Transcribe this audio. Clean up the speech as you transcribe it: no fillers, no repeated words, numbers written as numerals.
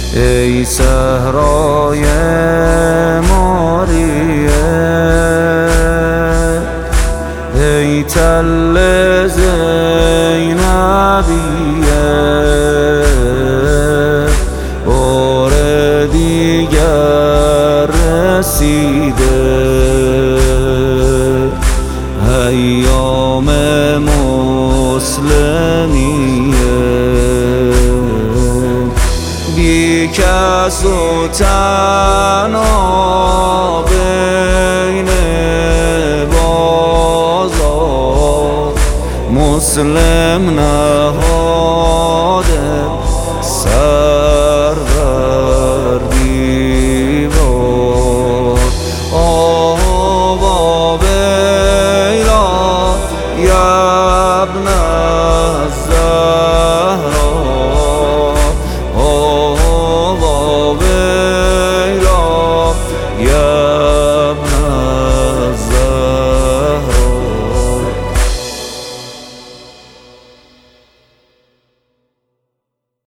ای صحرای ماریه، ای تل زینبیه، بار دیگر رسیده ایام مسلمیه، بی کس و تنها بین بازار مسلم نهاد